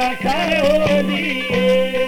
साल होली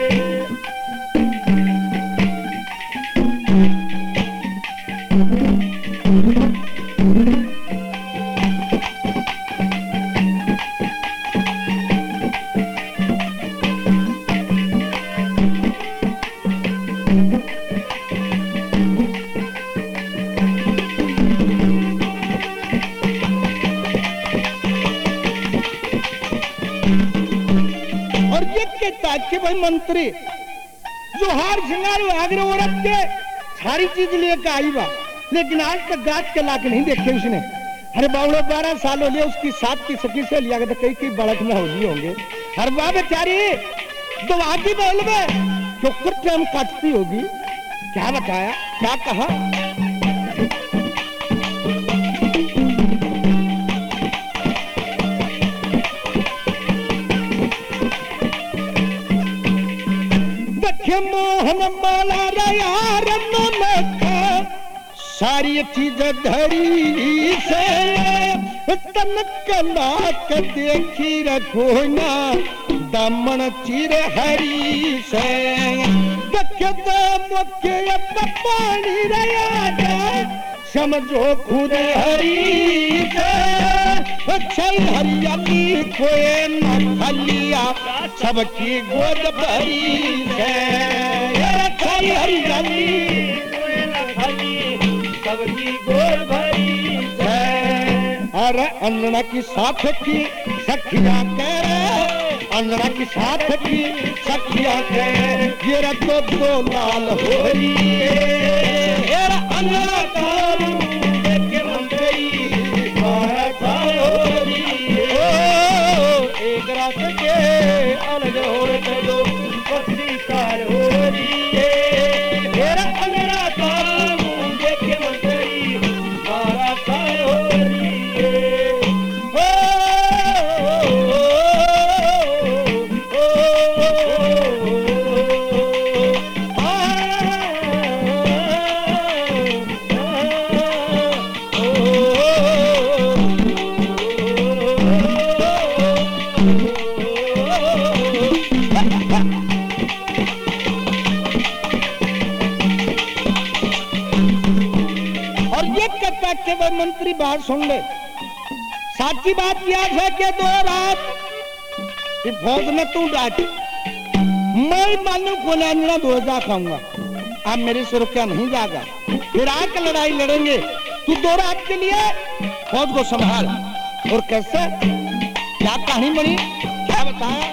के भाई मंत्री जो हार श्रृंगार आगरे औरत के सारी चीज लेकर आई बा, लेकिन आज तक गाज के लाके नहीं देखे उसने। अरे बावड़ो 12 साल हो लिए उसकी साथ की सखी से लिया गया, कई कई बड़क में होली होंगे। हर बार बेचारी तो आगे बोल में जो कुछ टाइम काटती होगी। क्या बताया, क्या कहा? मोहन माला यार सारी चीज धरी से तन कला के देखी रखो ना दमन चिर हरी से मुख्य पानी रया समझो खुद हरी हरियाली कोई न खलिया सबकी गोद भरी हरियाली कोई न खली सबकी गोद भरी अरे अंजना की साथ की सखिया कह अंजना की साथ की सखिया कह ये रखो दो लाल होली अंजना कालू के मंत्री एक रात के अलग होते दो पत्नी साल होली अंजना कालू के मंत्री बारह साल होली मंत्री बात सुन ले। साची बात याद है कि 2 रात फौज में तू डांट मैं मानू को लेना 2000 खाऊंगा। अब मेरे से रुपया नहीं जाएगा, फिर आके लड़ाई लड़ेंगे। तू 2 रात के लिए फौज को संभाल। और कैसे, क्या कहानी बनी, क्या बताया?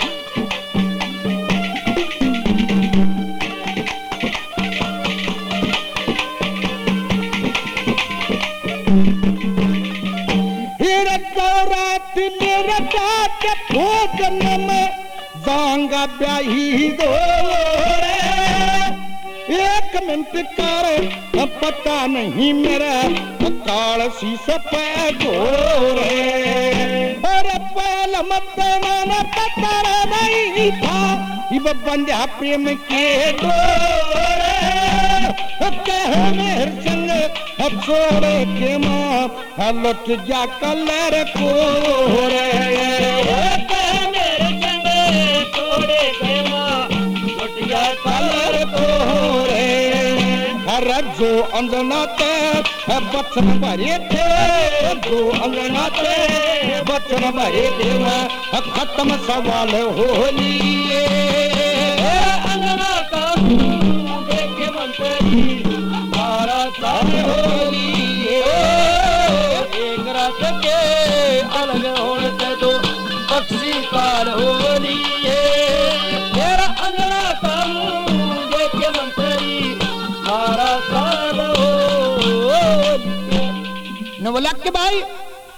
के भोजन में जाऊंगा ब्याही दो 1 मिनट कर पता नहीं मेरा काल शीश पे गोरे और पहल मत माना पता नहीं था ये बंदा प्रेम के डोरे कह मेरे संग छोड़े के माँ लुट जा कलर को रे मेरे संग छोड़े के माँ लुट जा कलर को रे हर जो अंजना ते बचन भरे थे जो अंजना ते बचन भरे थे खत्म सवाल होली अंजना का देखे मंत्री एक रात के अलग होने दो पक्षी काल होली तेरा अंजना का देखे मंत्री सारा साल। नवलख के भाई